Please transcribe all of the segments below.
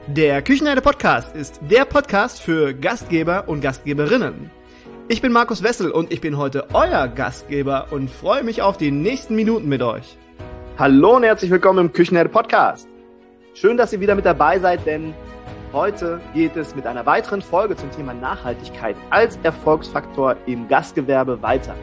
Der Küchenherde Podcast ist der Podcast für Gastgeber und Gastgeberinnen. Ich bin Markus Wessel und ich bin heute euer Gastgeber und freue mich auf die nächsten Minuten mit euch. Hallo und herzlich willkommen im Küchenherde Podcast. Schön, dass ihr wieder mit dabei seid, denn heute geht es mit einer weiteren Folge zum Thema Nachhaltigkeit als Erfolgsfaktor im Gastgewerbe weiter.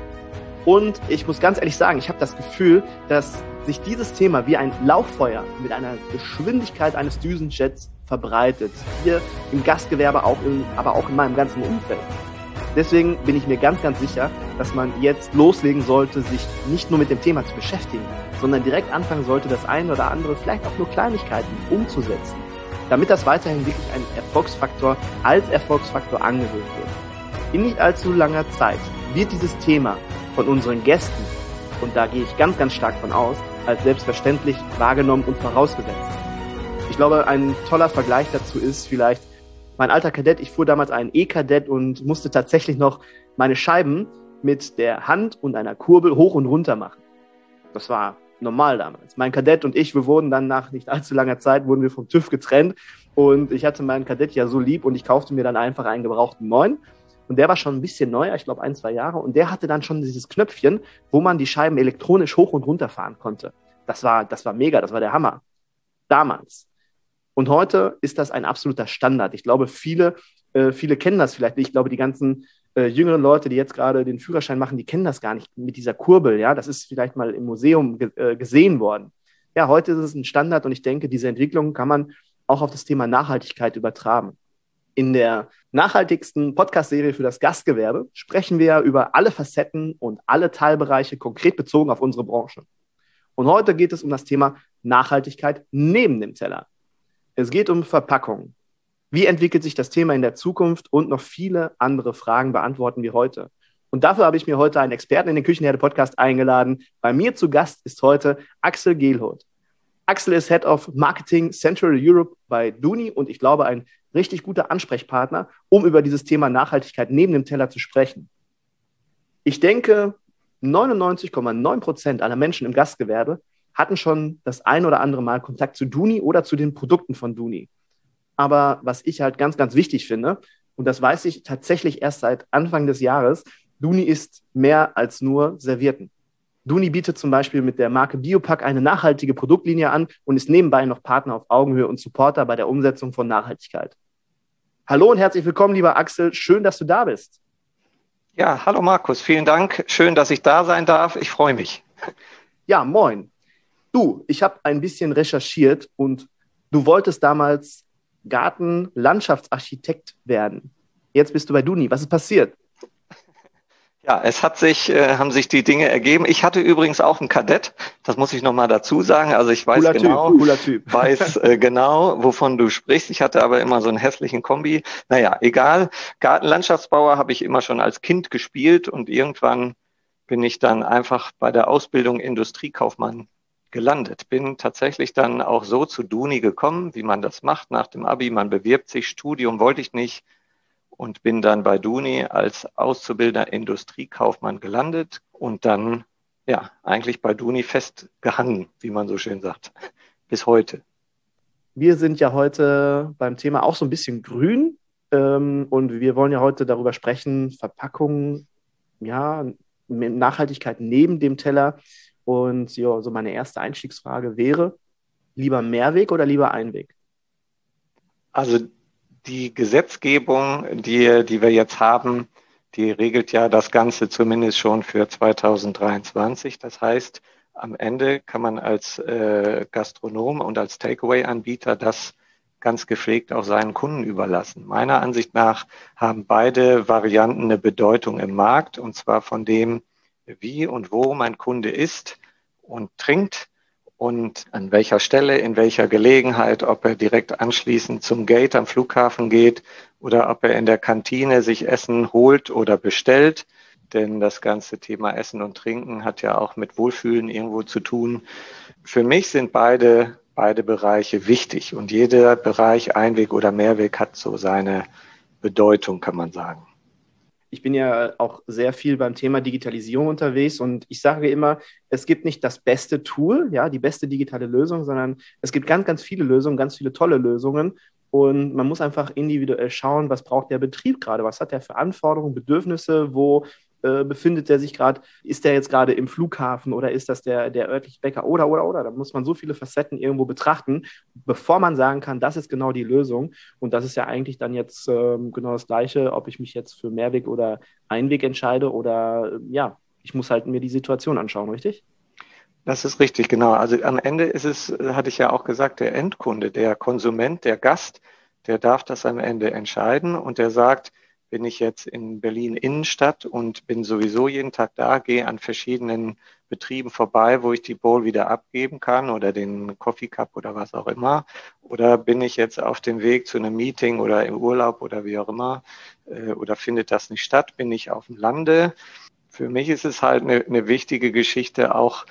Und ich muss ganz ehrlich sagen, ich habe das Gefühl, dass sich dieses Thema wie ein Lauffeuer mit einer Geschwindigkeit eines Düsenjets verbreitet. Hier im Gastgewerbe, aber auch in meinem ganzen Umfeld. Deswegen bin ich mir ganz, ganz sicher, dass man jetzt loslegen sollte, sich nicht nur mit dem Thema zu beschäftigen, sondern direkt anfangen sollte, das eine oder andere, vielleicht auch nur Kleinigkeiten umzusetzen, damit das weiterhin wirklich ein Erfolgsfaktor als Erfolgsfaktor angehört wird. In nicht allzu langer Zeit wird dieses Thema von unseren Gästen, und da gehe ich ganz, ganz stark von aus, als selbstverständlich wahrgenommen und vorausgesetzt. Ich glaube, ein toller Vergleich dazu ist vielleicht mein alter Kadett. Ich fuhr damals einen E-Kadett und musste tatsächlich noch meine Scheiben mit der Hand und einer Kurbel hoch und runter machen. Das war normal damals. Mein Kadett und ich, wir wurden dann nach nicht allzu langer Zeit, wurden wir vom TÜV getrennt und ich hatte meinen Kadett ja so lieb und ich kaufte mir dann einfach einen gebrauchten neuen. Und der war schon ein bisschen neuer, ich glaube 1-2 Jahre. Und der hatte dann schon dieses Knöpfchen, wo man die Scheiben elektronisch hoch und runter fahren konnte. Das war mega, das war der Hammer. Damals. Und heute ist das ein absoluter Standard. Ich glaube, viele kennen das vielleicht nicht. Ich glaube, die ganzen jüngeren Leute, die jetzt gerade den Führerschein machen, die kennen das gar nicht mit dieser Kurbel. Ja, das ist vielleicht mal im Museum gesehen worden. Ja, heute ist es ein Standard und ich denke, diese Entwicklung kann man auch auf das Thema Nachhaltigkeit übertragen. In der nachhaltigsten Podcast-Serie für das Gastgewerbe sprechen wir über alle Facetten und alle Teilbereiche konkret bezogen auf unsere Branche. Und heute geht es um das Thema Nachhaltigkeit neben dem Teller. Es geht um Verpackung. Wie entwickelt sich das Thema in der Zukunft und noch viele andere Fragen beantworten wir heute. Und dafür habe ich mir heute einen Experten in den Küchenherde-Podcast eingeladen. Bei mir zu Gast ist heute Axel Gehlhut. Axel ist Head of Marketing Central Europe bei Duni und ich glaube, ein richtig guter Ansprechpartner, um über dieses Thema Nachhaltigkeit neben dem Teller zu sprechen. Ich denke, 99,9% aller Menschen im Gastgewerbe hatten schon das ein oder andere Mal Kontakt zu Duni oder zu den Produkten von Duni. Aber was ich halt ganz, ganz wichtig finde, und das weiß ich tatsächlich erst seit Anfang des Jahres, Duni ist mehr als nur Servietten. Duni bietet zum Beispiel mit der Marke Biopack eine nachhaltige Produktlinie an und ist nebenbei noch Partner auf Augenhöhe und Supporter bei der Umsetzung von Nachhaltigkeit. Hallo und herzlich willkommen, lieber Axel. Schön, dass du da bist. Ja, hallo Markus. Vielen Dank. Schön, dass ich da sein darf. Ich freue mich. Ja, moin. Du, ich habe ein bisschen recherchiert und du wolltest damals Gartenlandschaftsarchitekt werden. Jetzt bist du bei Duni. Was ist passiert? Ja, haben sich die Dinge ergeben. Ich hatte übrigens auch einen Kadett, das muss ich nochmal dazu sagen. Also ich weiß weiß genau, wovon du sprichst. Ich hatte aber immer so einen hässlichen Kombi. Naja, egal. Gartenlandschaftsbauer habe ich immer schon als Kind gespielt und irgendwann bin ich dann einfach bei der Ausbildung Industriekaufmann gelandet. Bin tatsächlich dann auch so zu Duni gekommen, wie man das macht nach dem Abi. Man bewirbt sich, Studium wollte ich nicht. Und bin dann bei Duni als Auszubildender Industriekaufmann gelandet und dann ja eigentlich bei Duni festgehangen, wie man so schön sagt, bis heute. Wir sind ja heute beim Thema auch so ein bisschen grün und wir wollen ja heute darüber sprechen, Verpackung, ja, Nachhaltigkeit neben dem Teller. Und ja, so meine erste Einstiegsfrage wäre, lieber Mehrweg oder lieber Einweg? Also die Gesetzgebung, die wir jetzt haben, die regelt ja das Ganze zumindest schon für 2023. Das heißt, am Ende kann man als Gastronom und als Takeaway-Anbieter das ganz gepflegt auch seinen Kunden überlassen. Meiner Ansicht nach haben beide Varianten eine Bedeutung im Markt, und zwar von dem, wie und wo mein Kunde isst und trinkt. Und an welcher Stelle, in welcher Gelegenheit, ob er direkt anschließend zum Gate am Flughafen geht oder ob er in der Kantine sich Essen holt oder bestellt. Denn das ganze Thema Essen und Trinken hat ja auch mit Wohlfühlen irgendwo zu tun. Für mich sind beide Bereiche wichtig und jeder Bereich, Einweg oder Mehrweg, hat so seine Bedeutung, kann man sagen. Ich bin ja auch sehr viel beim Thema Digitalisierung unterwegs und ich sage immer, es gibt nicht das beste Tool, ja, die beste digitale Lösung, sondern es gibt ganz, ganz viele Lösungen, ganz viele tolle Lösungen. Und man muss einfach individuell schauen, was braucht der Betrieb gerade, was hat der für Anforderungen, Bedürfnisse, wo befindet der sich gerade, ist der jetzt gerade im Flughafen oder ist das der örtliche Bäcker oder. Da muss man so viele Facetten irgendwo betrachten, bevor man sagen kann, das ist genau die Lösung. Und das ist ja eigentlich dann jetzt genau das Gleiche, ob ich mich jetzt für Mehrweg oder Einweg entscheide oder ja, ich muss halt mir die Situation anschauen, richtig? Das ist richtig, genau. Also am Ende ist es, hatte ich ja auch gesagt, der Endkunde, der Konsument, der Gast, der darf das am Ende entscheiden und der sagt, bin ich jetzt in Berlin Innenstadt und bin sowieso jeden Tag da, gehe an verschiedenen Betrieben vorbei, wo ich die Bowl wieder abgeben kann oder den Coffee Cup oder was auch immer. Oder bin ich jetzt auf dem Weg zu einem Meeting oder im Urlaub oder wie auch immer, oder findet das nicht statt, bin ich auf dem Lande. Für mich ist es halt eine wichtige Geschichte, auch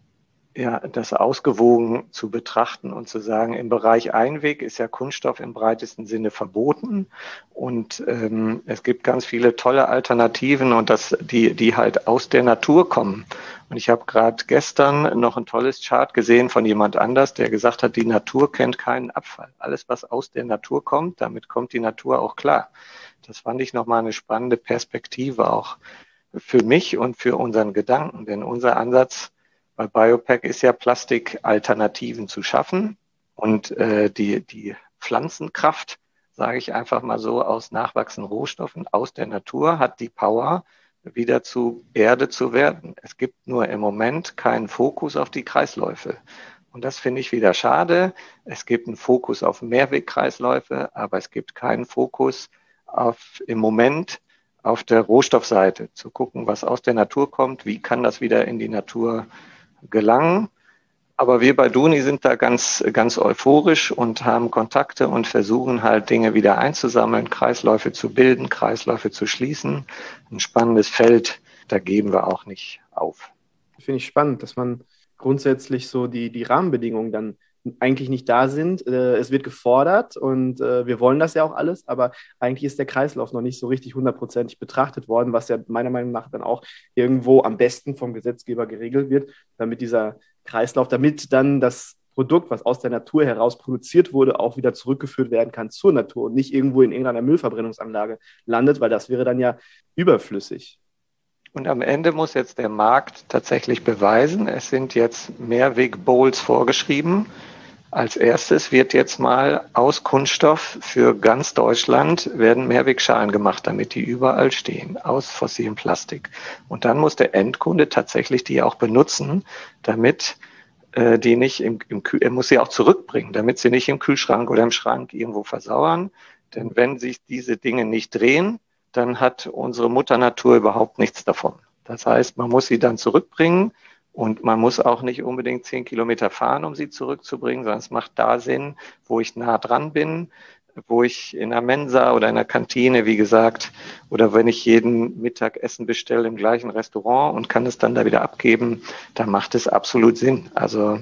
ja, das ausgewogen zu betrachten und zu sagen, im Bereich Einweg ist ja Kunststoff im breitesten Sinne verboten und es gibt ganz viele tolle Alternativen und die halt aus der Natur kommen. Und ich habe gerade gestern noch ein tolles Chart gesehen von jemand anders, der gesagt hat, die Natur kennt keinen Abfall. Alles, was aus der Natur kommt, damit kommt die Natur auch klar. Das fand ich nochmal eine spannende Perspektive auch für mich und für unseren Gedanken, denn unser Ansatz bei Biopack ist ja Plastikalternativen zu schaffen und die Pflanzenkraft, sage ich einfach mal so, aus nachwachsenden Rohstoffen, aus der Natur, hat die Power, wieder zu Erde zu werden. Es gibt nur im Moment keinen Fokus auf die Kreisläufe. Und das finde ich wieder schade. Es gibt einen Fokus auf Mehrwegkreisläufe, aber es gibt keinen Fokus auf im Moment auf der Rohstoffseite zu gucken, was aus der Natur kommt, wie kann das wieder in die Natur gelangen. Aber wir bei Duni sind da ganz euphorisch und haben Kontakte und versuchen halt Dinge wieder einzusammeln, Kreisläufe zu bilden, Kreisläufe zu schließen. Ein spannendes Feld, da geben wir auch nicht auf. Finde ich spannend, dass man grundsätzlich so die Rahmenbedingungen dann eigentlich nicht da sind. Es wird gefordert und wir wollen das ja auch alles, aber eigentlich ist der Kreislauf noch nicht so richtig hundertprozentig betrachtet worden, was ja meiner Meinung nach dann auch irgendwo am besten vom Gesetzgeber geregelt wird, damit dieser Kreislauf, damit dann das Produkt, was aus der Natur heraus produziert wurde, auch wieder zurückgeführt werden kann zur Natur und nicht irgendwo in irgendeiner Müllverbrennungsanlage landet, weil das wäre dann ja überflüssig. Und am Ende muss jetzt der Markt tatsächlich beweisen, es sind jetzt Mehrweg-Bowls vorgeschrieben. Als erstes wird jetzt mal aus Kunststoff für ganz Deutschland werden Mehrwegschalen gemacht, damit die überall stehen, aus fossilem Plastik. Und dann muss der Endkunde tatsächlich die auch benutzen, damit die nicht er muss sie auch zurückbringen, damit sie nicht im Kühlschrank oder im Schrank irgendwo versauern. Denn wenn sich diese Dinge nicht drehen, dann hat unsere Mutter Natur überhaupt nichts davon. Das heißt, man muss sie dann zurückbringen und man muss auch nicht unbedingt 10 Kilometer fahren, um sie zurückzubringen, sondern es macht da Sinn, wo ich nah dran bin, wo ich in der Mensa oder in der Kantine, wie gesagt, oder wenn ich jeden Mittagessen bestelle im gleichen Restaurant und kann es dann da wieder abgeben, dann macht es absolut Sinn. Also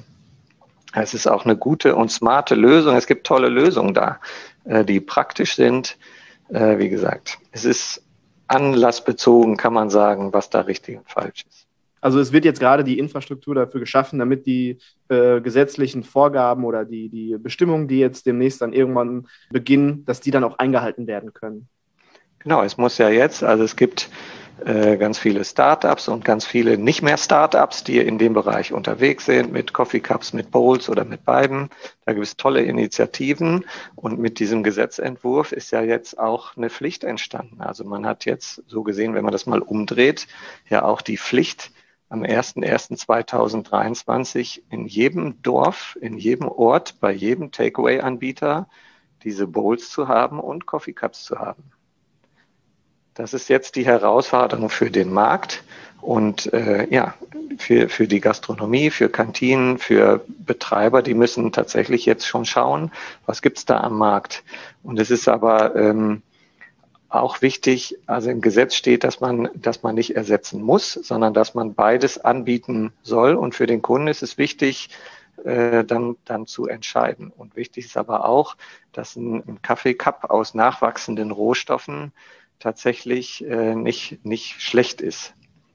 es ist auch eine gute und smarte Lösung. Es gibt tolle Lösungen da, die praktisch sind. Wie gesagt, es ist anlassbezogen, kann man sagen, was da richtig und falsch ist. Also es wird jetzt gerade die Infrastruktur dafür geschaffen, damit die gesetzlichen Vorgaben oder die Bestimmungen, die jetzt demnächst dann irgendwann beginnen, dass die dann auch eingehalten werden können. Genau, es muss ja jetzt, also es gibt ganz viele Startups und ganz viele nicht mehr Startups, die in dem Bereich unterwegs sind, mit Coffee Cups, mit Bowls oder mit beiden. Da gibt es tolle Initiativen und mit diesem Gesetzentwurf ist ja jetzt auch eine Pflicht entstanden. Also man hat jetzt so gesehen, wenn man das mal umdreht, ja auch die Pflicht, am 01.01.2023 in jedem Dorf, in jedem Ort, bei jedem Takeaway-Anbieter diese Bowls zu haben und Coffee Cups zu haben. Das ist jetzt die Herausforderung für den Markt und ja, für die Gastronomie, für Kantinen, für Betreiber, die müssen tatsächlich jetzt schon schauen, was gibt's da am Markt. Und es ist aber auch wichtig, also im Gesetz steht, dass man nicht ersetzen muss, sondern dass man beides anbieten soll. Und für den Kunden ist es wichtig, dann zu entscheiden. Und wichtig ist aber auch, dass ein Kaffeecup aus nachwachsenden Rohstoffen tatsächlich nicht schlecht ist.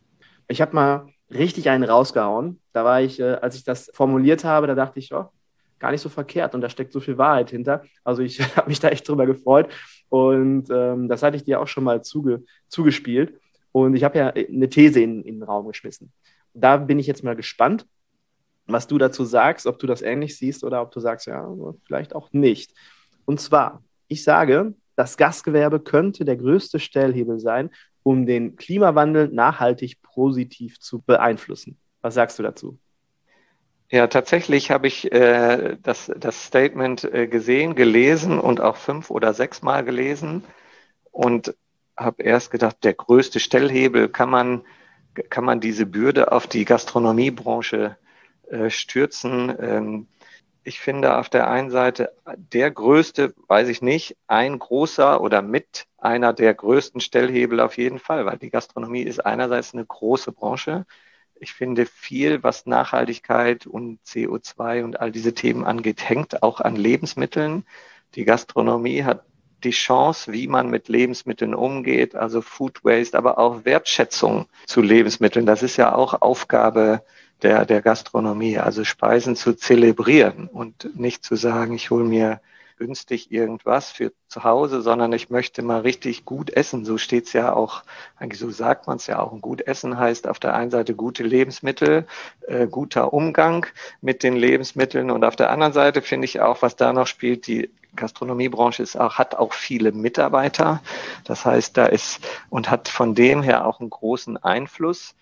Ich habe mal richtig einen rausgehauen. Da war ich, als ich das formuliert habe, da dachte ich, oh, gar nicht so verkehrt und da steckt so viel Wahrheit hinter. Also ich habe mich da echt drüber gefreut und das hatte ich dir auch schon mal zugespielt und ich habe ja eine These in den Raum geschmissen. Da bin ich jetzt mal gespannt, was du dazu sagst, ob du das ähnlich siehst oder ob du sagst, ja, vielleicht auch nicht. Und zwar, ich sage, das Gastgewerbe könnte der größte Stellhebel sein, um den Klimawandel nachhaltig positiv zu beeinflussen. Was sagst du dazu? Ja, tatsächlich habe ich das Statement gesehen, gelesen und auch 5 oder 6 Mal gelesen und habe erst gedacht, der größte Stellhebel, kann man diese Bürde auf die Gastronomiebranche stürzen? Ich finde auf der einen Seite der größte, weiß ich nicht, ein großer oder mit einer der größten Stellhebel auf jeden Fall, weil die Gastronomie ist einerseits eine große Branche. Ich finde, viel, was Nachhaltigkeit und CO2 und all diese Themen angeht, hängt auch an Lebensmitteln. Die Gastronomie hat die Chance, wie man mit Lebensmitteln umgeht, also Food Waste, aber auch Wertschätzung zu Lebensmitteln. Das ist ja auch Aufgabe der Gastronomie, also Speisen zu zelebrieren und nicht zu sagen, ich hole mir günstig irgendwas für zu Hause, sondern ich möchte mal richtig gut essen. So steht es ja auch, eigentlich so sagt man es ja auch. Und gut essen heißt auf der einen Seite gute Lebensmittel, guter Umgang mit den Lebensmitteln und auf der anderen Seite finde ich auch, was da noch spielt, die Gastronomiebranche hat auch viele Mitarbeiter. Das heißt, da ist und hat von dem her auch einen großen Einfluss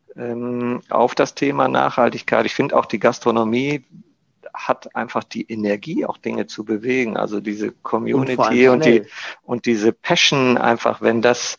auf das Thema Nachhaltigkeit. Ich finde auch die Gastronomie hat einfach die Energie, auch Dinge zu bewegen. Also diese Und vor allem Community schnell. und diese Passion einfach, wenn das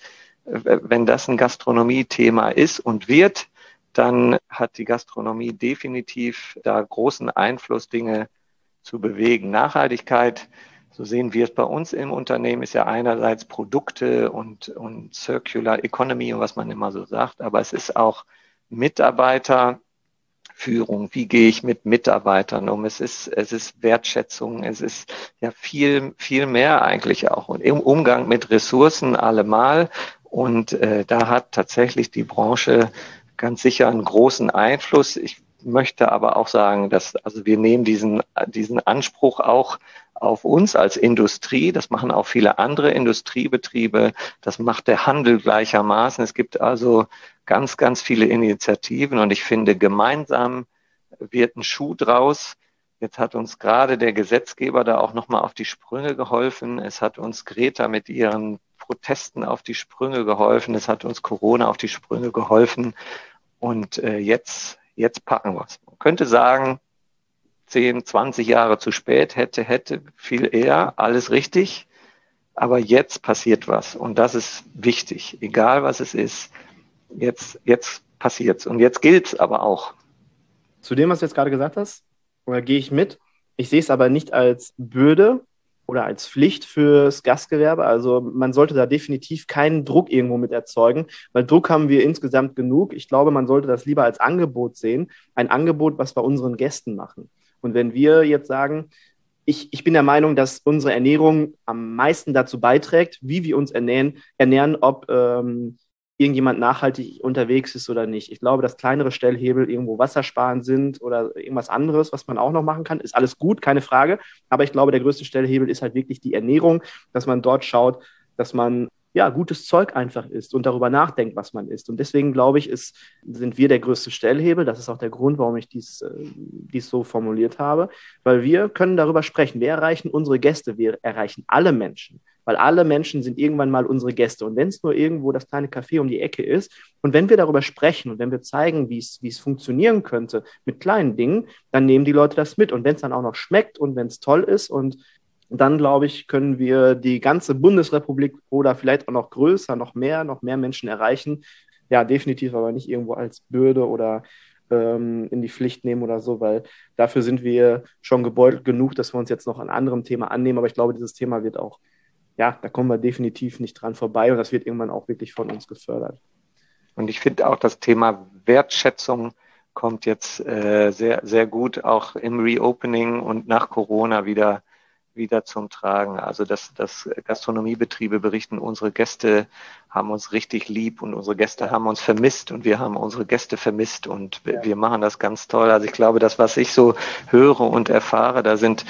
ein Gastronomie-Thema ist und wird, dann hat die Gastronomie definitiv da großen Einfluss, Dinge zu bewegen. Nachhaltigkeit, so sehen wir es bei uns im Unternehmen, ist ja einerseits Produkte und Circular Economy und was man immer so sagt, aber es ist auch Mitarbeiterführung. Wie gehe ich mit Mitarbeitern um? Es ist Wertschätzung. Es ist ja viel, viel mehr eigentlich auch. Und im Umgang mit Ressourcen allemal. Und da hat tatsächlich die Branche ganz sicher einen großen Einfluss. Ich möchte aber auch sagen, also wir nehmen diesen Anspruch auch auf uns als Industrie. Das machen auch viele andere Industriebetriebe. Das macht der Handel gleichermaßen. Es gibt also ganz, ganz viele Initiativen und ich finde, gemeinsam wird ein Schuh draus. Jetzt hat uns gerade der Gesetzgeber da auch nochmal auf die Sprünge geholfen. Es hat uns Greta mit ihren Protesten auf die Sprünge geholfen. Es hat uns Corona auf die Sprünge geholfen. Und jetzt packen wir es. Man könnte sagen, 10, 20 Jahre zu spät, hätte viel eher, alles richtig. Aber jetzt passiert was und das ist wichtig, egal was es ist. Jetzt passiert's und jetzt gilt's aber auch. Zu dem, was du jetzt gerade gesagt hast, oder gehe ich mit? Ich sehe es aber nicht als Bürde oder als Pflicht fürs Gastgewerbe. Also man sollte da definitiv keinen Druck irgendwo mit erzeugen, weil Druck haben wir insgesamt genug. Ich glaube, man sollte das lieber als Angebot sehen. Ein Angebot, was wir unseren Gästen machen. Und wenn wir jetzt sagen, ich bin der Meinung, dass unsere Ernährung am meisten dazu beiträgt, wie wir uns ernähren ob irgendjemand nachhaltig unterwegs ist oder nicht. Ich glaube, dass kleinere Stellhebel irgendwo wassersparend sind oder irgendwas anderes, was man auch noch machen kann, ist alles gut, keine Frage. Aber ich glaube, der größte Stellhebel ist halt wirklich die Ernährung, dass man dort schaut, dass man ja gutes Zeug einfach isst und darüber nachdenkt, was man isst. Und deswegen glaube ich, sind wir der größte Stellhebel. Das ist auch der Grund, warum ich dies so formuliert habe, weil wir können darüber sprechen. Wir erreichen unsere Gäste, wir erreichen alle Menschen. Weil alle Menschen sind irgendwann mal unsere Gäste. Und wenn es nur irgendwo das kleine Café um die Ecke ist und wenn wir darüber sprechen und wenn wir zeigen, wie es funktionieren könnte mit kleinen Dingen, dann nehmen die Leute das mit. Und wenn es dann auch noch schmeckt und wenn es toll ist und dann, glaube ich, können wir die ganze Bundesrepublik oder vielleicht auch noch größer, noch mehr Menschen erreichen. Ja, definitiv aber nicht irgendwo als Bürde oder in die Pflicht nehmen oder so, weil dafür sind wir schon gebeutelt genug, dass wir uns jetzt noch an anderem Thema annehmen. Aber ich glaube, dieses Thema wird auch, ja, da kommen wir definitiv nicht dran vorbei und das wird irgendwann auch wirklich von uns gefördert. Und ich finde auch das Thema Wertschätzung kommt jetzt sehr, sehr gut auch im Reopening und nach Corona wieder wieder zum Tragen. Also dass Gastronomiebetriebe berichten, unsere Gäste haben uns richtig lieb und unsere Gäste haben uns vermisst und wir haben unsere Gäste vermisst und wir machen das ganz toll. Also ich glaube, das, was ich so höre und erfahre, da sind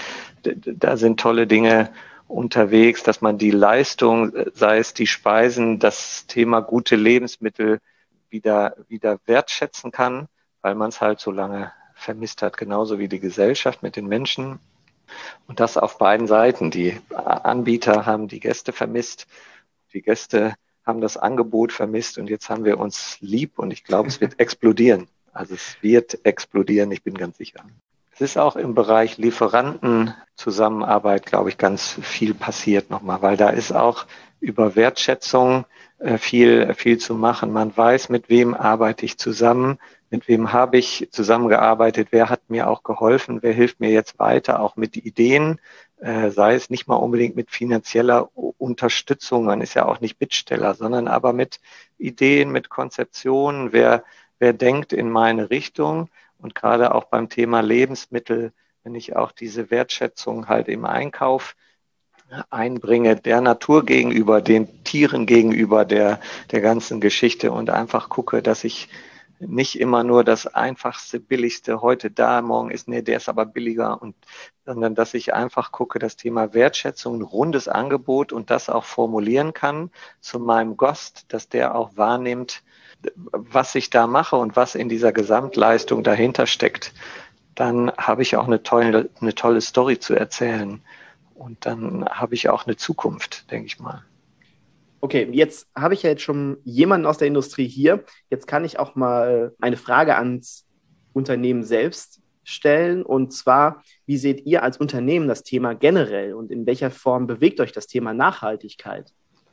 tolle Dinge unterwegs, dass man die Leistung, sei es die Speisen, das Thema gute Lebensmittel wieder wertschätzen kann, weil man es halt so lange vermisst hat, genauso wie die Gesellschaft mit den Menschen. Und das auf beiden Seiten. Die Anbieter haben die Gäste vermisst, die Gäste haben das Angebot vermisst und jetzt haben wir uns lieb und ich glaube, es wird explodieren. Also es wird explodieren, ich bin ganz sicher. Es ist auch im Bereich Lieferantenzusammenarbeit, glaube ich, ganz viel passiert nochmal, weil da ist auch über Wertschätzung viel zu machen. Man weiß, mit wem arbeite ich zusammen, mit wem habe ich zusammengearbeitet, wer hat mir auch geholfen, wer hilft mir jetzt weiter, auch mit Ideen, sei es nicht mal unbedingt mit finanzieller Unterstützung, man ist ja auch nicht Bittsteller, sondern aber mit Ideen, mit Konzeptionen, wer denkt in meine Richtung. Und gerade auch beim Thema Lebensmittel, wenn ich auch diese Wertschätzung halt im Einkauf einbringe, der Natur gegenüber, den Tieren gegenüber, der ganzen Geschichte und einfach gucke, dass ich nicht immer nur das einfachste, billigste heute da, morgen ist, nee, der ist aber billiger sondern dass ich einfach gucke, das Thema Wertschätzung, ein rundes Angebot und das auch formulieren kann zu meinem Gast, dass der auch wahrnimmt, was ich da mache und was in dieser Gesamtleistung dahinter steckt, dann habe ich auch eine tolle Story zu erzählen. Und dann habe ich auch eine Zukunft, denke ich mal. Okay, jetzt habe ich ja jetzt schon jemanden aus der Industrie hier. Jetzt kann ich auch mal eine Frage ans Unternehmen selbst stellen. Und zwar, wie seht ihr als Unternehmen das Thema generell und in welcher Form bewegt euch das Thema Nachhaltigkeit?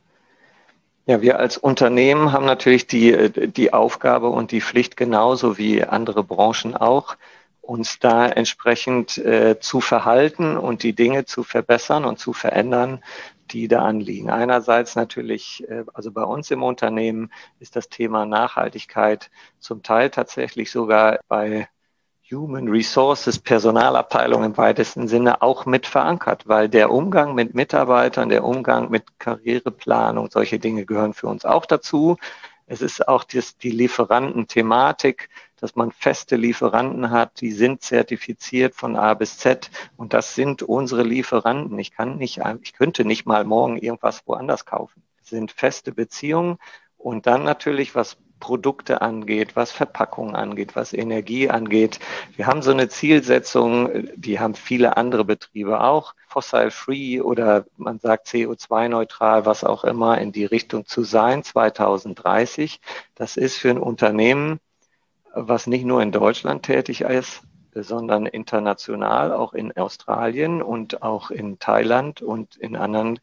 Ja, wir als Unternehmen haben natürlich die Aufgabe und die Pflicht, genauso wie andere Branchen auch, uns da entsprechend zu verhalten und die Dinge zu verbessern und zu verändern, die da anliegen. Einerseits natürlich, also bei uns im Unternehmen ist das Thema Nachhaltigkeit zum Teil tatsächlich sogar bei Human Resources, Personalabteilung im weitesten Sinne auch mit verankert, weil der Umgang mit Mitarbeitern, der Umgang mit Karriereplanung, solche Dinge gehören für uns auch dazu. Es ist auch die Lieferantenthematik, dass man feste Lieferanten hat, die sind zertifiziert von A bis Z und das sind unsere Lieferanten. Ich könnte nicht mal morgen irgendwas woanders kaufen. Es sind feste Beziehungen und dann natürlich, was Produkte angeht, was Verpackungen angeht, was Energie angeht. Wir haben so eine Zielsetzung, die haben viele andere Betriebe auch, fossil-free oder man sagt CO2-neutral, was auch immer, in die Richtung zu sein, 2030. Das ist für ein Unternehmen, was nicht nur in Deutschland tätig ist, sondern international, auch in Australien und auch in Thailand und in anderen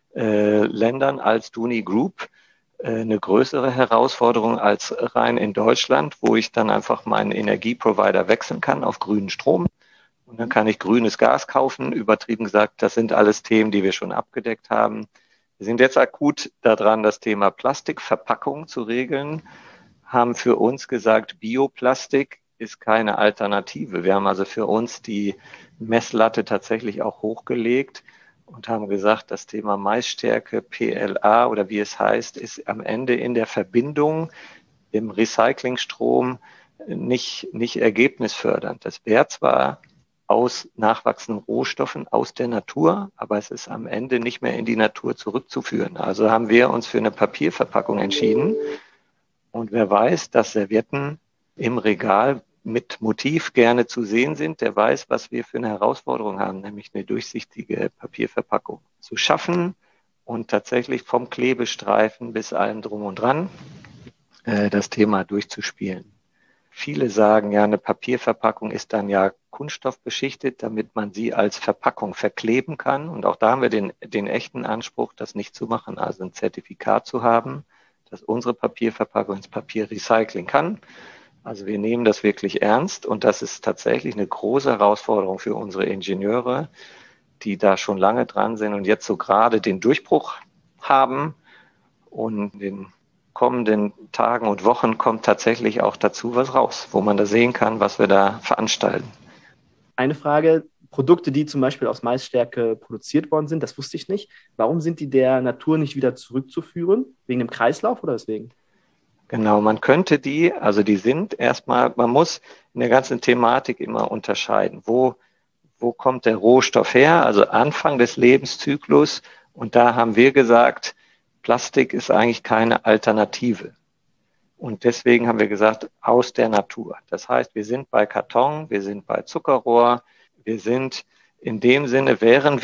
Ländern als Duni Group, eine größere Herausforderung als rein in Deutschland, wo ich dann einfach meinen Energieprovider wechseln kann auf grünen Strom. Und dann kann ich grünes Gas kaufen. Übertrieben gesagt, das sind alles Themen, die wir schon abgedeckt haben. Wir sind jetzt akut daran, das Thema Plastikverpackung zu regeln, haben für uns gesagt, Bioplastik ist keine Alternative. Wir haben also für uns die Messlatte tatsächlich auch hochgelegt und haben gesagt, das Thema Maisstärke, PLA oder wie es heißt, ist am Ende in der Verbindung im Recyclingstrom nicht ergebnisfördernd. Das wäre zwar aus nachwachsenden Rohstoffen aus der Natur, aber es ist am Ende nicht mehr in die Natur zurückzuführen. Also haben wir uns für eine Papierverpackung entschieden. Und wer weiß, dass Servietten im Regal mit Motiv gerne zu sehen sind, der weiß, was wir für eine Herausforderung haben, nämlich eine durchsichtige Papierverpackung zu schaffen und tatsächlich vom Klebestreifen bis allem drum und dran das Thema durchzuspielen. Viele sagen ja, eine Papierverpackung ist dann ja kunststoffbeschichtet, damit man sie als Verpackung verkleben kann. Und auch da haben wir den echten Anspruch, das nicht zu machen, also ein Zertifikat zu haben, dass unsere Papierverpackung ins Papier recyceln kann. Also wir nehmen das wirklich ernst und das ist tatsächlich eine große Herausforderung für unsere Ingenieure, die da schon lange dran sind und jetzt so gerade den Durchbruch haben. Und in den kommenden Tagen und Wochen kommt tatsächlich auch dazu was raus, wo man da sehen kann, was wir da veranstalten. Eine Frage, Produkte, die zum Beispiel aus Maisstärke produziert worden sind, das wusste ich nicht. Warum sind die der Natur nicht wieder zurückzuführen? Wegen dem Kreislauf oder weswegen? Genau, man könnte also die sind erstmal, man muss in der ganzen Thematik immer unterscheiden, wo kommt der Rohstoff her, also Anfang des Lebenszyklus. Und da haben wir gesagt, Plastik ist eigentlich keine Alternative. Und deswegen haben wir gesagt, aus der Natur. Das heißt, wir sind bei Karton, wir sind bei Zuckerrohr, wir sind in dem Sinne,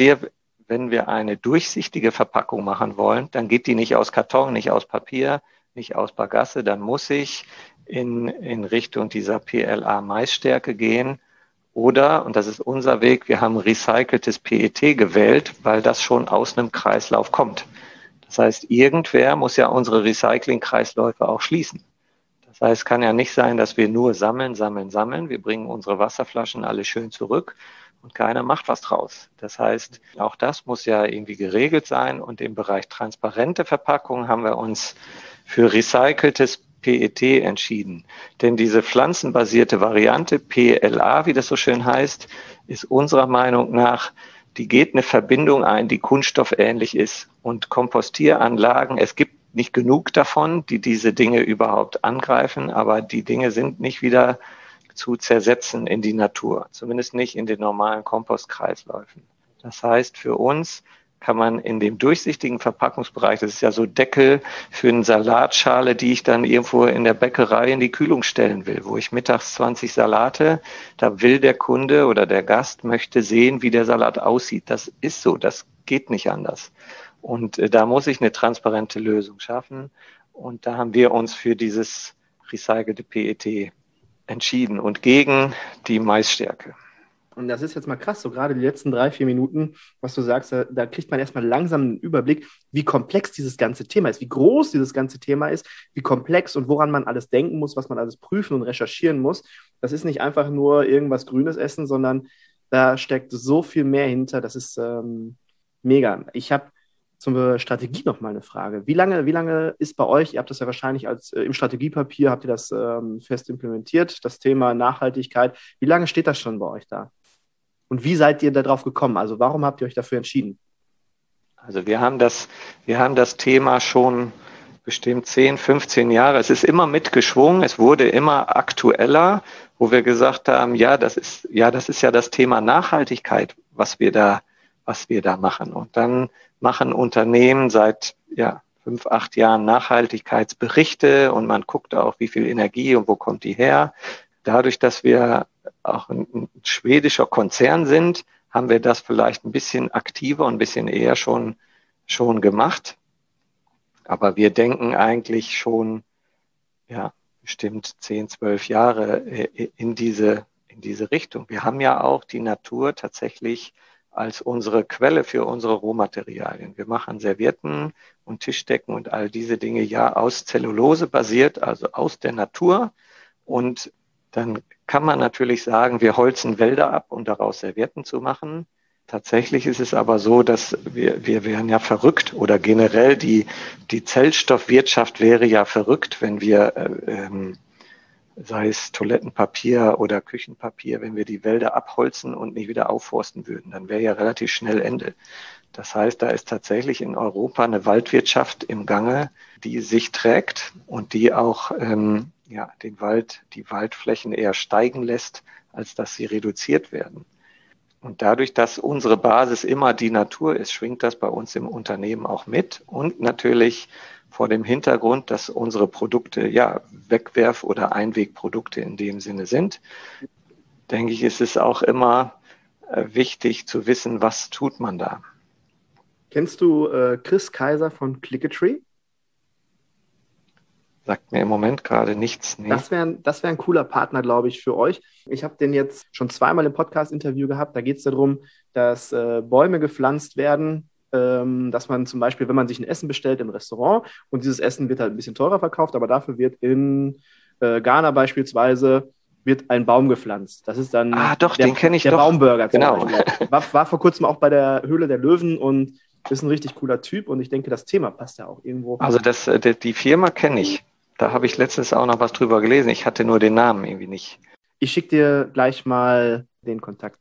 wenn wir eine durchsichtige Verpackung machen wollen, dann geht die nicht aus Karton, nicht aus Papier, nicht aus Bagasse, dann muss ich in Richtung dieser PLA-Maisstärke gehen. Oder, und das ist unser Weg, wir haben recyceltes PET gewählt, weil das schon aus einem Kreislauf kommt. Das heißt, irgendwer muss ja unsere Recycling-Kreisläufe auch schließen. Das heißt, es kann ja nicht sein, dass wir nur sammeln. Wir bringen unsere Wasserflaschen alle schön zurück und keiner macht was draus. Das heißt, auch das muss ja irgendwie geregelt sein. Und im Bereich transparente Verpackungen haben wir uns für recyceltes PET entschieden. Denn diese pflanzenbasierte Variante, PLA, wie das so schön heißt, ist unserer Meinung nach, die geht eine Verbindung ein, die kunststoffähnlich ist. Und Kompostieranlagen, es gibt nicht genug davon, die diese Dinge überhaupt angreifen, aber die Dinge sind nicht wieder zu zersetzen in die Natur, zumindest nicht in den normalen Kompostkreisläufen. Das heißt, für uns kann man in dem durchsichtigen Verpackungsbereich, das ist ja so Deckel für eine Salatschale, die ich dann irgendwo in der Bäckerei in die Kühlung stellen will, wo ich mittags 20 Salate, da will der Kunde oder der Gast möchte sehen, wie der Salat aussieht. Das ist so, das geht nicht anders. Und da muss ich eine transparente Lösung schaffen. Und da haben wir uns für dieses recycelte PET entschieden und gegen die Maisstärke. Und das ist jetzt mal krass, so gerade die letzten 3-4 Minuten, was du sagst, da kriegt man erstmal langsam einen Überblick, wie komplex dieses ganze Thema ist, wie groß dieses ganze Thema ist, wie komplex und woran man alles denken muss, was man alles prüfen und recherchieren muss. Das ist nicht einfach nur irgendwas Grünes essen, sondern da steckt so viel mehr hinter. Das ist mega. Ich habe zur Strategie noch mal eine Frage. Wie lange ist bei euch, ihr habt das ja wahrscheinlich im Strategiepapier, habt ihr das fest implementiert, das Thema Nachhaltigkeit. Wie lange steht das schon bei euch da? Und wie seid ihr darauf gekommen? Also warum habt ihr euch dafür entschieden? Also wir haben das Thema schon bestimmt 10, 15 Jahre. Es ist immer mitgeschwungen, es wurde immer aktueller, wo wir gesagt haben, das ist ja das Thema Nachhaltigkeit, was wir da machen. Und dann machen Unternehmen seit 5, 8 Jahren Nachhaltigkeitsberichte und man guckt auch, wie viel Energie und wo kommt die her. Dadurch, dass wir auch ein schwedischer Konzern sind, haben wir das vielleicht ein bisschen aktiver und ein bisschen eher schon gemacht. Aber wir denken eigentlich schon, bestimmt 10, 12 Jahre in diese Richtung. Wir haben ja auch die Natur tatsächlich als unsere Quelle für unsere Rohmaterialien. Wir machen Servietten und Tischdecken und all diese Dinge aus Zellulose basiert, also aus der Natur. Und dann kann man natürlich sagen, wir holzen Wälder ab, um daraus Servietten zu machen. Tatsächlich ist es aber so, dass wir wären ja verrückt oder generell die Zellstoffwirtschaft wäre ja verrückt, wenn wir, sei es Toilettenpapier oder Küchenpapier, wenn wir die Wälder abholzen und nicht wieder aufforsten würden, dann wäre ja relativ schnell Ende. Das heißt, da ist tatsächlich in Europa eine Waldwirtschaft im Gange, die sich trägt und die auch die Waldflächen eher steigen lässt, als dass sie reduziert werden. Und dadurch, dass unsere Basis immer die Natur ist, schwingt das bei uns im Unternehmen auch mit. Und natürlich vor dem Hintergrund, dass unsere Produkte Wegwerf- oder Einwegprodukte in dem Sinne sind, denke ich, ist es auch immer wichtig zu wissen, was tut man da. Kennst du Chris Kaiser von Clickatree? Sagt mir im Moment gerade nichts. Nee. Das wär ein cooler Partner, glaube ich, für euch. Ich habe den jetzt schon zweimal im Podcast-Interview gehabt. Da geht es darum, dass Bäume gepflanzt werden, dass man zum Beispiel, wenn man sich ein Essen bestellt im Restaurant und dieses Essen wird halt ein bisschen teurer verkauft, aber dafür wird in Ghana beispielsweise ein Baum gepflanzt. Das ist dann den kenne ich der doch. Baumburger zum Genau. Beispiel. War vor kurzem auch bei der Höhle der Löwen und ist ein richtig cooler Typ und ich denke, das Thema passt ja auch irgendwo. Also die Firma kenne ich. Da habe ich letztens auch noch was drüber gelesen. Ich hatte nur den Namen irgendwie nicht. Ich schicke dir gleich mal den Kontakt.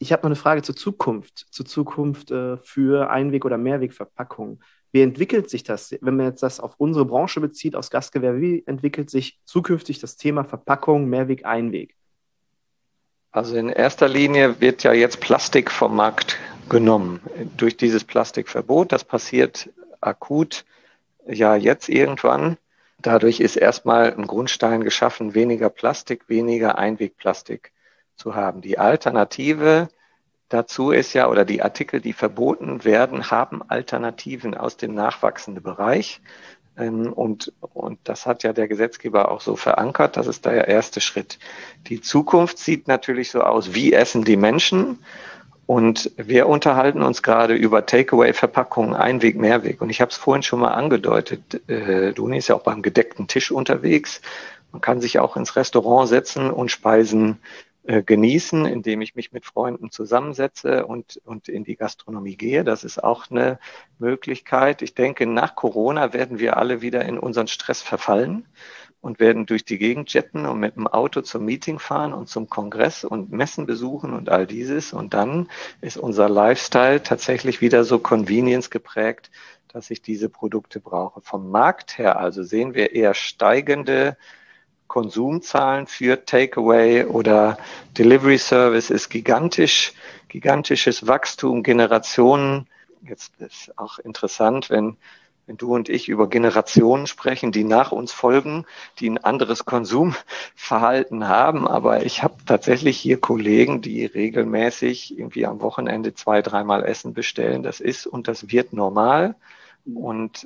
Ich habe noch eine Frage zur Zukunft für Einweg- oder Mehrwegverpackungen. Wie entwickelt sich das, wenn man jetzt das auf unsere Branche bezieht, aus Gastgewerbe, wie entwickelt sich zukünftig das Thema Verpackung, Mehrweg, Einweg? Also in erster Linie wird ja jetzt Plastik vom Markt genommen durch dieses Plastikverbot. Das passiert akut ja jetzt irgendwann. Dadurch ist erstmal ein Grundstein geschaffen, weniger Plastik, weniger Einwegplastik zu haben. Die Alternative dazu ist ja, oder die Artikel, die verboten werden, haben Alternativen aus dem nachwachsenden Bereich. Und das hat ja der Gesetzgeber auch so verankert. Das ist der erste Schritt. Die Zukunft sieht natürlich so aus, wie essen die Menschen? Und wir unterhalten uns gerade über Takeaway-Verpackungen, Einweg, Mehrweg. Und ich habe es vorhin schon mal angedeutet. Duni ist ja auch beim gedeckten Tisch unterwegs. Man kann sich auch ins Restaurant setzen und Speisen genießen, indem ich mich mit Freunden zusammensetze und in die Gastronomie gehe. Das ist auch eine Möglichkeit. Ich denke, nach Corona werden wir alle wieder in unseren Stress verfallen und werden durch die Gegend jetten und mit dem Auto zum Meeting fahren und zum Kongress und Messen besuchen und all dieses. Und dann ist unser Lifestyle tatsächlich wieder so Convenience geprägt, dass ich diese Produkte brauche. Vom Markt her also sehen wir eher steigende Konsumzahlen für Takeaway oder Delivery Service ist gigantisches Wachstum, Generationen. Jetzt ist auch interessant, wenn du und ich über Generationen sprechen, die nach uns folgen, die ein anderes Konsumverhalten haben. Aber ich habe tatsächlich hier Kollegen, die regelmäßig irgendwie am Wochenende 2-3 Mal Essen bestellen. Das ist und das wird normal. Und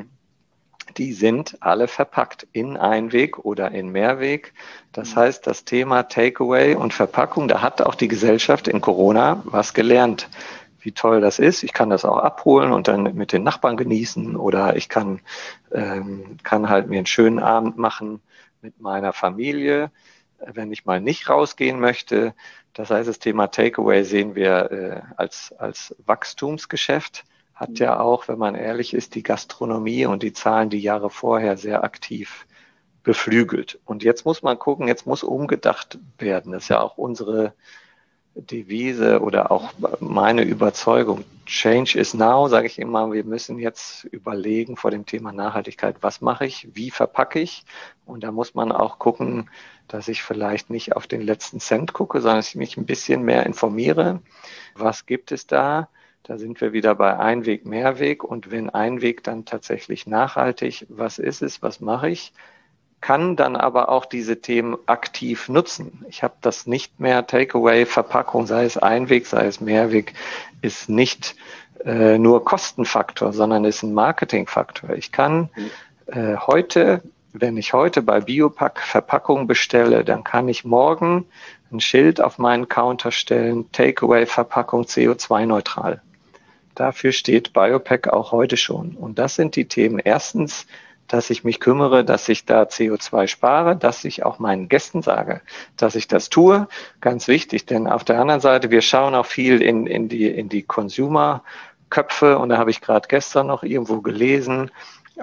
die sind alle verpackt in Einweg oder in Mehrweg. Das heißt, das Thema Takeaway und Verpackung, da hat auch die Gesellschaft in Corona was gelernt, wie toll das ist. Ich kann das auch abholen und dann mit den Nachbarn genießen oder ich kann halt mir einen schönen Abend machen mit meiner Familie, wenn ich mal nicht rausgehen möchte. Das heißt, das Thema Takeaway sehen wir als Wachstumsgeschäft. Hat ja auch, wenn man ehrlich ist, die Gastronomie und die Zahlen die Jahre vorher sehr aktiv beflügelt. Und jetzt muss man gucken, jetzt muss umgedacht werden. Das ist ja auch unsere Devise oder auch meine Überzeugung. Change is now, sage ich immer. Wir müssen jetzt überlegen vor dem Thema Nachhaltigkeit, was mache ich, wie verpacke ich? Und da muss man auch gucken, dass ich vielleicht nicht auf den letzten Cent gucke, sondern dass ich mich ein bisschen mehr informiere. Was gibt es da? Da sind wir wieder bei Einweg, Mehrweg. Und wenn Einweg dann tatsächlich nachhaltig, was ist es, was mache ich? Kann dann aber auch diese Themen aktiv nutzen. Ich habe das nicht mehr, Takeaway, Verpackung, sei es Einweg, sei es Mehrweg, ist nicht nur Kostenfaktor, sondern ist ein Marketingfaktor. Ich kann heute, wenn ich heute bei Biopack Verpackung bestelle, dann kann ich morgen ein Schild auf meinen Counter stellen, Takeaway, Verpackung CO2-neutral. Dafür steht Biopack auch heute schon. Und das sind die Themen. Erstens, dass ich mich kümmere, dass ich da CO2 spare, dass ich auch meinen Gästen sage, dass ich das tue. Ganz wichtig, denn auf der anderen Seite, wir schauen auch viel in die Consumer-Köpfe und da habe ich gerade gestern noch irgendwo gelesen,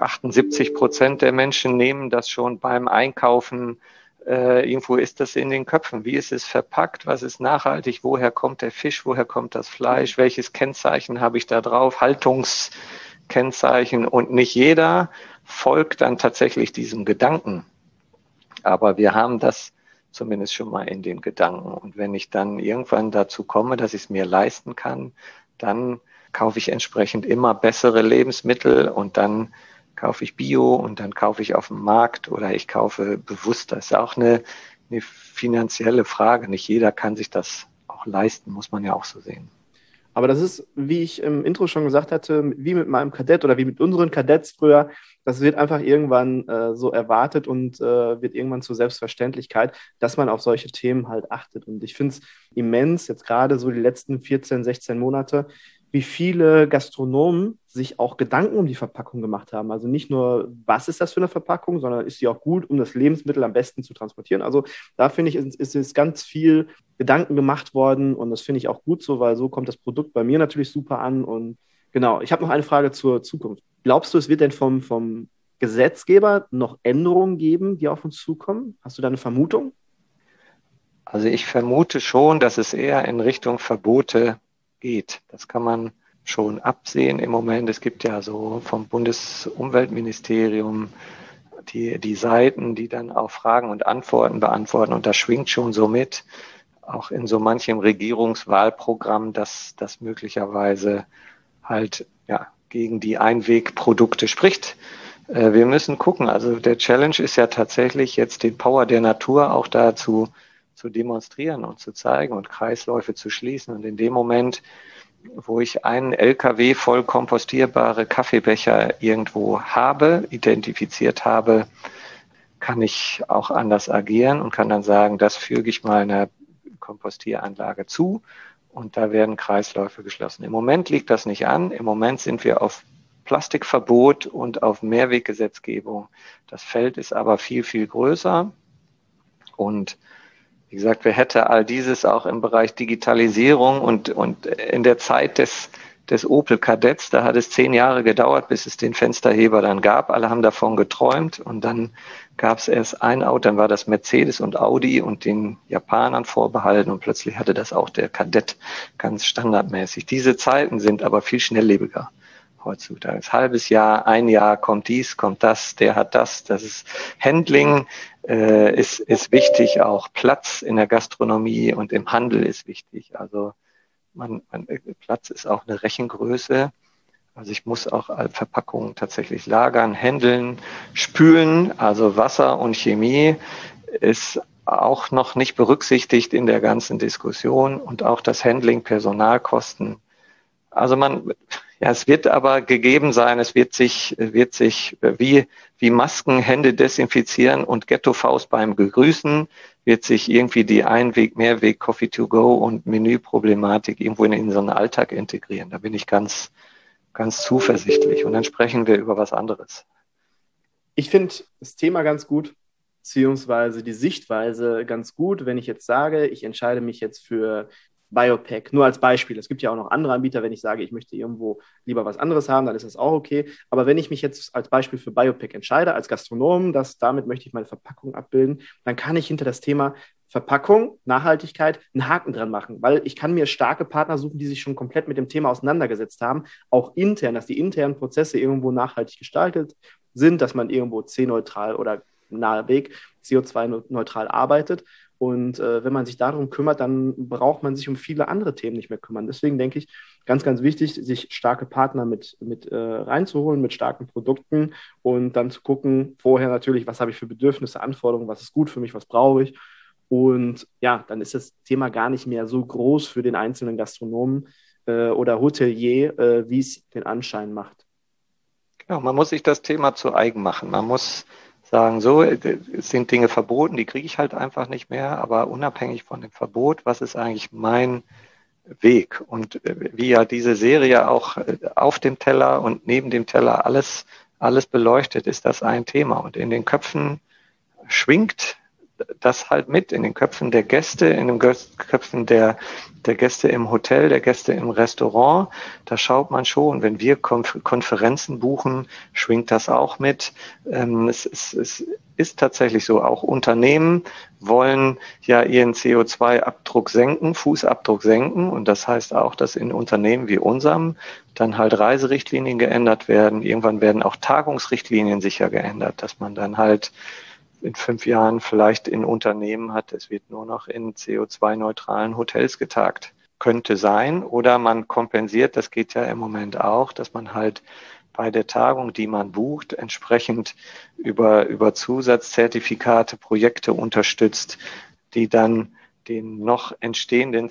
78% der Menschen nehmen das schon beim Einkaufen. Irgendwo ist das in den Köpfen. Wie ist es verpackt? Was ist nachhaltig? Woher kommt der Fisch? Woher kommt das Fleisch? Welches Kennzeichen habe ich da drauf? Haltungskennzeichen. Und nicht jeder folgt dann tatsächlich diesem Gedanken. Aber wir haben das zumindest schon mal in den Gedanken. Und wenn ich dann irgendwann dazu komme, dass ich es mir leisten kann, dann kaufe ich entsprechend immer bessere Lebensmittel und dann kaufe ich Bio und dann kaufe ich auf dem Markt oder ich kaufe bewusst. Das ist auch eine finanzielle Frage. Nicht jeder kann sich das auch leisten, muss man ja auch so sehen. Aber das ist, wie ich im Intro schon gesagt hatte, wie mit meinem Kadett oder wie mit unseren Kadetts früher, das wird einfach irgendwann so erwartet und wird irgendwann zur Selbstverständlichkeit, dass man auf solche Themen halt achtet. Und ich finde es immens, jetzt gerade so die letzten 14, 16 Monate, wie viele Gastronomen sich auch Gedanken um die Verpackung gemacht haben. Also nicht nur, was ist das für eine Verpackung, sondern ist sie auch gut, um das Lebensmittel am besten zu transportieren. Also da finde ich, ist ganz viel Gedanken gemacht worden und das finde ich auch gut so, weil so kommt das Produkt bei mir natürlich super an. Und genau, ich habe noch eine Frage zur Zukunft. Glaubst du, es wird denn vom Gesetzgeber noch Änderungen geben, die auf uns zukommen? Hast du da eine Vermutung? Also ich vermute schon, dass es eher in Richtung Verbote geht. Das kann man schon absehen im Moment. Es gibt ja so vom Bundesumweltministerium die Seiten, die dann auch Fragen und Antworten beantworten. Und das schwingt schon so mit, auch in so manchem Regierungswahlprogramm, dass das möglicherweise halt ja gegen die Einwegprodukte spricht. Wir müssen gucken. Also der Challenge ist ja tatsächlich jetzt die Power der Natur auch dazu zu demonstrieren und zu zeigen und Kreisläufe zu schließen. Und in dem Moment, wo ich einen LKW voll kompostierbare Kaffeebecher irgendwo habe, identifiziert habe, kann ich auch anders agieren und kann dann sagen, das füge ich mal einer Kompostieranlage zu und da werden Kreisläufe geschlossen. Im Moment liegt das nicht an. Im Moment sind wir auf Plastikverbot und auf Mehrweggesetzgebung. Das Feld ist aber viel, viel größer. Und wie gesagt, wer hätte all dieses auch im Bereich Digitalisierung und in der Zeit des Opel Kadetts, da hat es 10 Jahre gedauert, bis es den Fensterheber dann gab. Alle haben davon geträumt und dann gab es erst ein Auto, dann war das Mercedes und Audi und den Japanern vorbehalten und plötzlich hatte das auch der Kadett ganz standardmäßig. Diese Zeiten sind aber viel schnelllebiger heutzutage. Ein halbes Jahr, ein Jahr kommt dies, kommt das, der hat das. Das ist Handling ist wichtig, auch Platz in der Gastronomie und im Handel ist wichtig. Also Platz ist auch eine Rechengröße. Also ich muss auch Verpackungen tatsächlich lagern, handeln, spülen. Also Wasser und Chemie ist auch noch nicht berücksichtigt in der ganzen Diskussion und auch das Handling, Personalkosten. Also es wird aber gegeben sein, es wird sich wie Masken, Hände desinfizieren und Ghetto-Faust beim Begrüßen, wird sich irgendwie die Einweg-, Mehrweg-, Coffee-to-go und Menüproblematik irgendwo in so einen Alltag integrieren. Da bin ich ganz zuversichtlich. Und dann sprechen wir über was anderes. Ich finde das Thema ganz gut, beziehungsweise die Sichtweise ganz gut, wenn ich jetzt sage, ich entscheide mich jetzt für Biopack, nur als Beispiel. Es gibt ja auch noch andere Anbieter, wenn ich sage, ich möchte irgendwo lieber was anderes haben, dann ist das auch okay. Aber wenn ich mich jetzt als Beispiel für Biopack entscheide, als Gastronom, damit möchte ich meine Verpackung abbilden, dann kann ich hinter das Thema Verpackung, Nachhaltigkeit einen Haken dran machen, weil ich kann mir starke Partner suchen, die sich schon komplett mit dem Thema auseinandergesetzt haben, auch intern, dass die internen Prozesse irgendwo nachhaltig gestaltet sind, dass man irgendwo C-neutral oder naheweg CO2-neutral arbeitet. Und wenn man sich darum kümmert, dann braucht man sich um viele andere Themen nicht mehr kümmern. Deswegen denke ich, ganz, ganz wichtig, sich starke Partner mit reinzuholen, mit starken Produkten und dann zu gucken, vorher natürlich, was habe ich für Bedürfnisse, Anforderungen, was ist gut für mich, was brauche ich. Und ja, dann ist das Thema gar nicht mehr so groß für den einzelnen Gastronomen oder Hotelier, wie es den Anschein macht. Genau, man muss sich das Thema zu eigen machen. Man muss sagen, so, es sind Dinge verboten, die kriege ich halt einfach nicht mehr, aber unabhängig von dem Verbot, was ist eigentlich mein Weg? Und wie ja diese Serie auch auf dem Teller und neben dem Teller alles beleuchtet, ist das ein Thema. Und in den Köpfen schwingt das halt mit, in den Köpfen der Gäste, in den Köpfen der Gäste im Hotel, der Gäste im Restaurant. Da schaut man schon, wenn wir Konferenzen buchen, schwingt das auch mit. Es ist tatsächlich so, auch Unternehmen wollen ja ihren CO2-Abdruck senken, Fußabdruck senken. Und das heißt auch, dass in Unternehmen wie unserem dann halt Reiserichtlinien geändert werden. Irgendwann werden auch Tagungsrichtlinien sicher geändert, dass man dann halt in 5 Jahren vielleicht in Unternehmen hat, es wird nur noch in CO2-neutralen Hotels getagt. Könnte sein. Oder man kompensiert, das geht ja im Moment auch, dass man halt bei der Tagung, die man bucht, entsprechend über Zusatzzertifikate Projekte unterstützt, die dann den noch entstehenden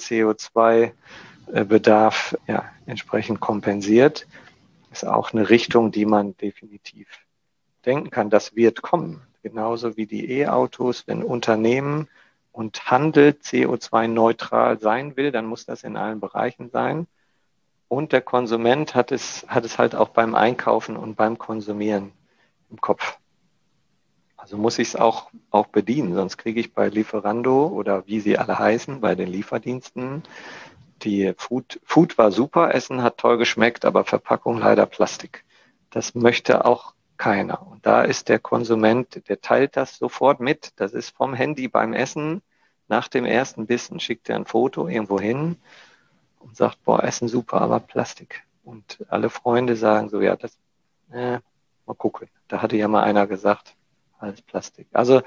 CO2-Bedarf entsprechend kompensiert. Das ist auch eine Richtung, die man definitiv denken kann. Das wird kommen. Genauso wie die E-Autos, wenn Unternehmen und Handel CO2-neutral sein will, dann muss das in allen Bereichen sein. Und der Konsument hat es halt auch beim Einkaufen und beim Konsumieren im Kopf. Also muss ich es auch bedienen, sonst kriege ich bei Lieferando oder wie sie alle heißen, bei den Lieferdiensten, die Food war super, Essen hat toll geschmeckt, aber Verpackung leider Plastik. Das möchte auch keiner. Und da ist der Konsument, der teilt das sofort mit. Das ist vom Handy beim Essen nach dem ersten Bissen schickt er ein Foto irgendwo hin und sagt, boah, Essen super, aber Plastik. Und alle Freunde sagen so, ja, mal gucken. Da hatte ja mal einer gesagt, alles Plastik. Also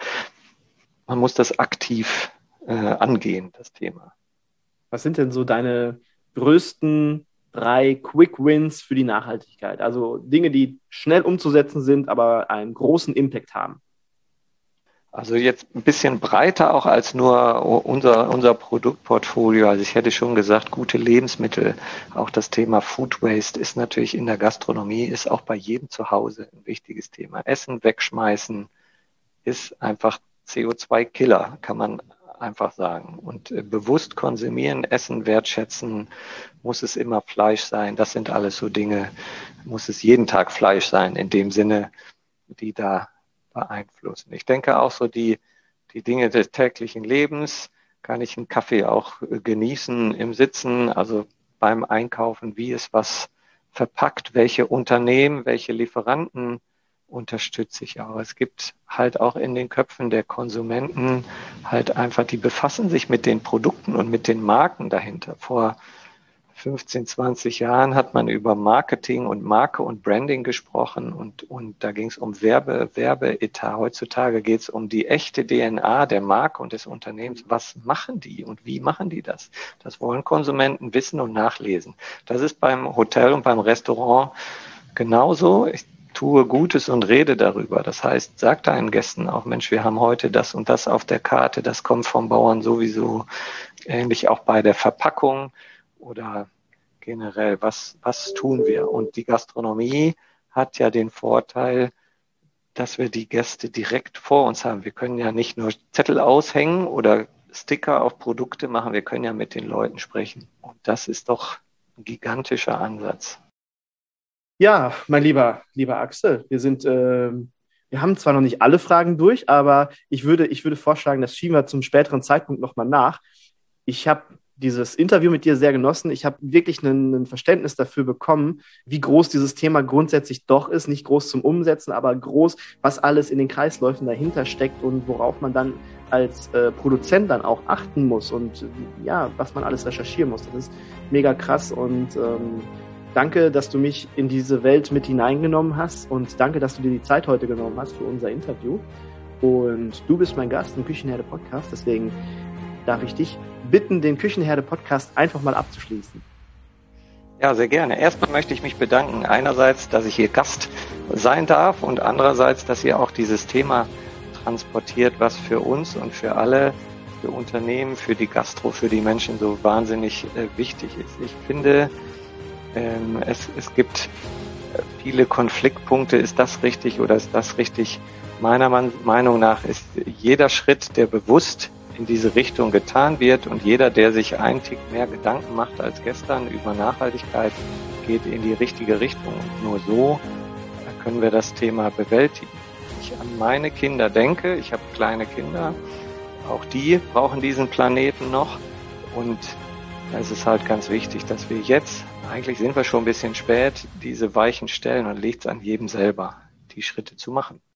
man muss das aktiv angehen, das Thema. Was sind denn so deine größten 3 Quick Wins für die Nachhaltigkeit? Also Dinge, die schnell umzusetzen sind, aber einen großen Impact haben. Also jetzt ein bisschen breiter auch als nur unser Produktportfolio. Also ich hätte schon gesagt, gute Lebensmittel. Auch das Thema Food Waste ist natürlich in der Gastronomie, ist auch bei jedem zu Hause ein wichtiges Thema. Essen wegschmeißen ist einfach CO2-Killer, kann man einfach sagen. Und bewusst konsumieren, Essen wertschätzen, muss es immer Fleisch sein. Das sind alles so Dinge, muss es jeden Tag Fleisch sein, in dem Sinne, die da beeinflussen. Ich denke auch so die Dinge des täglichen Lebens, kann ich einen Kaffee auch genießen im Sitzen, also beim Einkaufen, wie ist was verpackt, welche Unternehmen, welche Lieferanten unterstütze ich auch. Es gibt halt auch in den Köpfen der Konsumenten halt einfach, die befassen sich mit den Produkten und mit den Marken dahinter. Vor 15, 20 Jahren hat man über Marketing und Marke und Branding gesprochen und da ging es um Werbeetat. Heutzutage geht es um die echte DNA der Marke und des Unternehmens. Was machen die und wie machen die das? Das wollen Konsumenten wissen und nachlesen. Das ist beim Hotel und beim Restaurant genauso. Ich tue Gutes und rede darüber. Das heißt, sag deinen Gästen auch, Mensch, wir haben heute das und das auf der Karte, das kommt vom Bauern sowieso. Ähnlich auch bei der Verpackung. Oder generell, was tun wir? Und die Gastronomie hat ja den Vorteil, dass wir die Gäste direkt vor uns haben. Wir können ja nicht nur Zettel aushängen oder Sticker auf Produkte machen, wir können ja mit den Leuten sprechen. Und das ist doch ein gigantischer Ansatz. Ja, mein lieber Axel, wir haben zwar noch nicht alle Fragen durch, aber ich würde vorschlagen, das schieben wir zum späteren Zeitpunkt nochmal nach. Ich habe dieses Interview mit dir sehr genossen. Ich habe wirklich ein Verständnis dafür bekommen, wie groß dieses Thema grundsätzlich doch ist. Nicht groß zum Umsetzen, aber groß, was alles in den Kreisläufen dahinter steckt und worauf man dann als Produzent dann auch achten muss und ja, was man alles recherchieren muss. Das ist mega krass und danke, dass du mich in diese Welt mit hineingenommen hast und danke, dass du dir die Zeit heute genommen hast für unser Interview. Und du bist mein Gast im Küchenherde Podcast, deswegen darf ich dich bitten, den Küchenherde Podcast einfach mal abzuschließen. Ja, sehr gerne. Erstmal möchte ich mich bedanken. Einerseits, dass ich hier Gast sein darf und andererseits, dass ihr auch dieses Thema transportiert, was für uns und für alle, für Unternehmen, für die Gastro, für die Menschen so wahnsinnig wichtig ist. Ich finde, es gibt viele Konfliktpunkte. Ist das richtig oder ist das richtig? Meiner Meinung nach ist jeder Schritt, der bewusst in diese Richtung getan wird und jeder, der sich einen Tick mehr Gedanken macht als gestern über Nachhaltigkeit, geht in die richtige Richtung. Und nur so können wir das Thema bewältigen. Wenn ich an meine Kinder denke, ich habe kleine Kinder, auch die brauchen diesen Planeten noch und es ist halt ganz wichtig, dass wir jetzt, eigentlich sind wir schon ein bisschen spät, diese Weichen stellen und liegt es an jedem selber, die Schritte zu machen.